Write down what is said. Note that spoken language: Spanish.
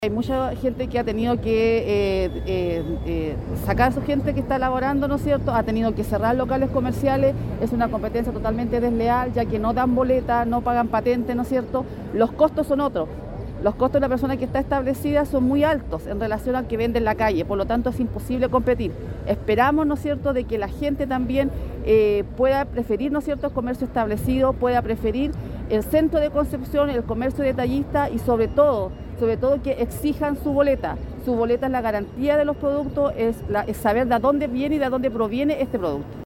Hay mucha gente que ha tenido que sacar a su gente que está laborando, ¿no es cierto? Ha tenido que cerrar locales comerciales, es una competencia totalmente desleal, ya que no dan boleta, no pagan patente, ¿no es cierto? Los costos son otros. Los costos de la persona que está establecida son muy altos en relación al que vende en la calle, por lo tanto es imposible competir. Esperamos, ¿no es cierto?, de que la gente también pueda preferir, ¿no es cierto?, el comercio establecido, pueda preferir el centro de Concepción, el comercio detallista y sobre todo que exijan su boleta. Su boleta es la garantía de los productos, es saber de dónde viene y de dónde proviene este producto.